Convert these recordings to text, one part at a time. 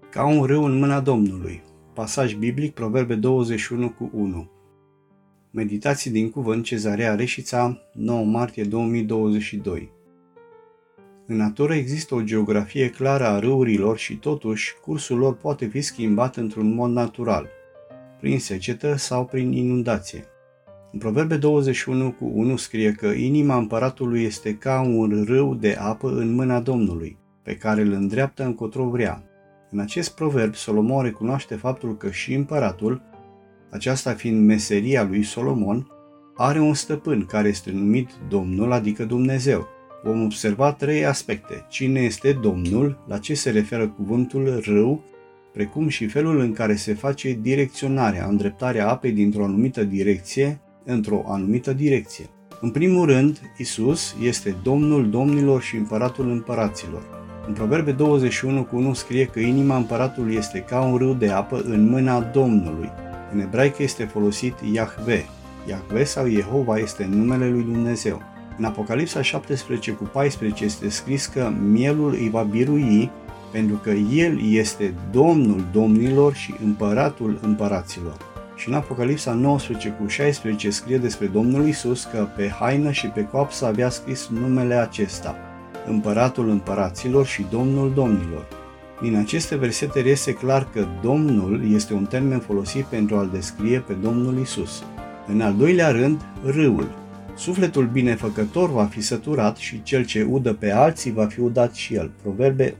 Ca un râu în mâna Domnului. Pasaj biblic, Proverbe 21:1. Meditații din cuvânt, Cezarea Reșița, 9 martie 2022. În natură există o geografie clară a râurilor și totuși cursul lor poate fi schimbat într-un mod natural, prin secetă sau prin inundație. În Proverbe 21:1 scrie că inima împăratului este ca un râu de apă în mâna Domnului, pe care îl îndreaptă încotro vrea. În acest proverb, Solomon recunoaște faptul că și împăratul, aceasta fiind meseria lui Solomon, are un stăpân care este numit Domnul, adică Dumnezeu. Vom observa trei aspecte: cine este Domnul, la ce se referă cuvântul râu, precum și felul în care se face direcționarea, îndreptarea apei dintr-o anumită direcție într-o anumită direcție. În primul rând, Isus este Domnul domnilor și împăratul împăraților. În Proverbe 21:1 scrie că inima împăratului este ca un râu de apă în mâna Domnului. În ebraică este folosit Iahve. Iahve sau Jehova este numele lui Dumnezeu. În Apocalipsa 17:14 este scris că mielul îi va birui pentru că El este Domnul domnilor și împăratul împăraților. Și în Apocalipsa 19:16 scrie despre Domnul Isus că pe haină și pe coapsă avea scris numele acesta: Împăratul împăraților și Domnul domnilor. Din aceste versete reiese clar că Domnul este un termen folosit pentru a-L descrie pe Domnul Isus. În al doilea rând, râul. Sufletul binefăcător va fi săturat și cel ce udă pe alții va fi udat și el. Proverbe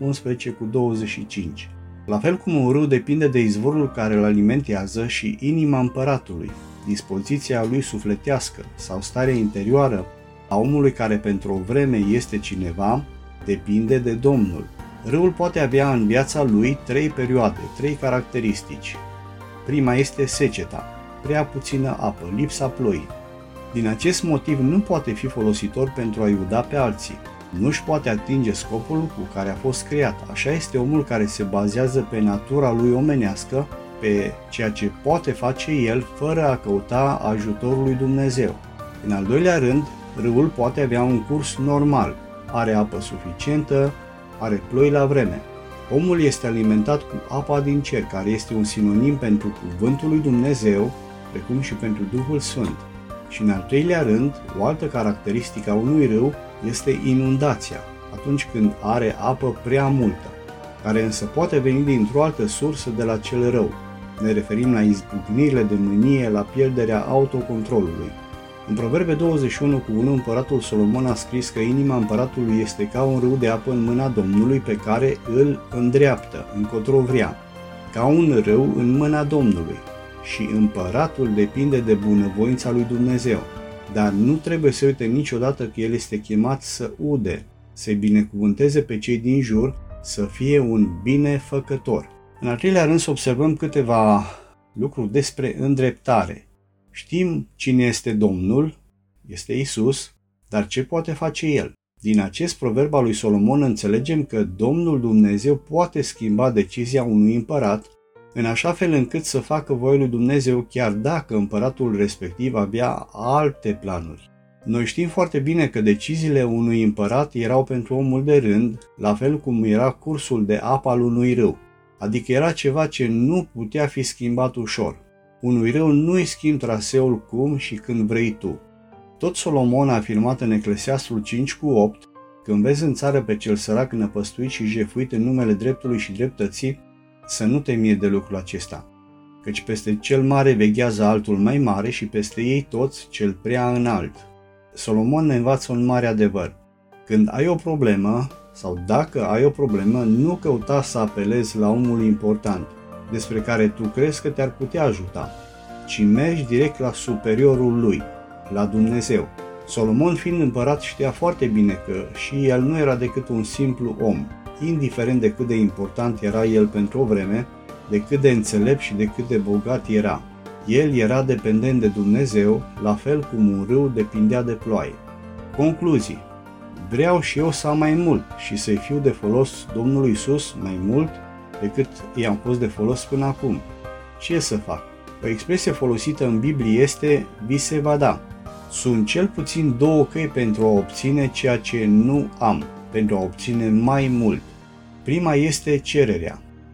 11:25. La fel cum un râu depinde de izvorul care îl alimentează și inima împăratului, dispoziția lui sufletească sau starea interioară a omului care pentru o vreme este cineva, depinde de Domnul. Râul poate avea în viața lui trei perioade, trei caracteristici. Prima este seceta, prea puțină apă, lipsa ploii. Din acest motiv nu poate fi folositor pentru a-i uda pe alții. Nu își poate atinge scopul cu care a fost creat. Așa este omul care se bazează pe natura lui omenească, pe ceea ce poate face el fără a căuta ajutorul lui Dumnezeu. În al doilea rând, râul poate avea un curs normal, are apă suficientă, are ploi la vreme. Omul este alimentat cu apa din cer, care este un sinonim pentru cuvântul lui Dumnezeu, precum și pentru Duhul Sfânt. Și în al treilea rând, o altă caracteristică a unui râu este inundația, atunci când are apă prea multă, care însă poate veni dintr-o altă sursă de la cel rău. Ne referim la izbucnirile de mânie, la pierderea autocontrolului. În Proverbe 21:1, împăratul Solomon a scris că inima împăratului este ca un râu de apă în mâna Domnului pe care îl îndreaptă, încotro vrea, ca un râu în mâna Domnului. Și împăratul depinde de bunăvoința lui Dumnezeu, dar nu trebuie să uite niciodată că el este chemat să ude, să-i binecuvânteze pe cei din jur, să fie un binefăcător. În al treilea rând să observăm câteva lucruri despre îndreptare. Știm cine este Domnul, este Isus, dar ce poate face El? Din acest proverb al lui Solomon înțelegem că Domnul Dumnezeu poate schimba decizia unui împărat în așa fel încât să facă voia lui Dumnezeu chiar dacă împăratul respectiv avea alte planuri. Noi știm foarte bine că deciziile unui împărat erau pentru omul de rând, la fel cum era cursul de apă al unui râu, adică era ceva ce nu putea fi schimbat ușor. Unui râu nu îi schimbi traseul cum și când vrei tu. Tot Solomon a afirmat în Eclesiastul 5:8, când vezi în țară pe cel sărac năpăstuit și jefuit în numele dreptului și dreptății, să nu te miri de lucrul acesta, căci peste cel mare veghează altul mai mare și peste ei toți cel prea înalt. Solomon ne învață un mare adevăr. Când ai o problemă, sau dacă ai o problemă, nu căuta să apelezi la omul important, despre care tu crezi că te-ar putea ajuta, ci mergi direct la superiorul lui, la Dumnezeu. Solomon, fiind împărat, știa foarte bine că și el nu era decât un simplu om, indiferent de cât de important era el pentru o vreme, de cât de înțelept și de cât de bogat era. El era dependent de Dumnezeu, la fel cum un râu depindea de ploaie. Concluzii. Vreau și eu să am mai mult și să-i fiu de folos Domnului Isus mai mult decât i-am fost de folos până acum. Ce să fac? O expresie folosită în Biblie este vi se va da. Sunt cel puțin două căi pentru a obține ceea ce nu am, pentru a obține mai mult. Prima este cererea.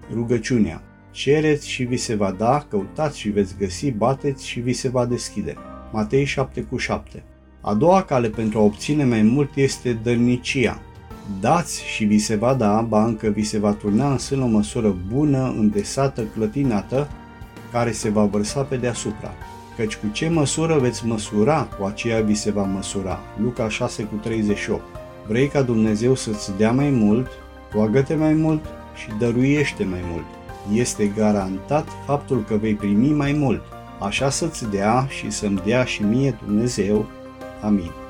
Rugăciunea. Cereți și vi se va da, căutați și veți găsi, bateți și vi se va deschide. Matei 7:7. A doua cale pentru a obține mai mult este dărnicia. Dați și vi se va da, ba încă vi se va turna în sân o măsură bună, îndesată, clătinată, care se va vărsa pe deasupra. Căci cu ce măsură veți măsura, cu aceea vi se va măsura. Luca 6:38. Vrei ca Dumnezeu să-ți dea mai mult, roagă-te mai mult și dăruiește mai mult. Este garantat faptul că vei primi mai mult. Așa să-ți dea și să-mi dea și mie Dumnezeu. Amin.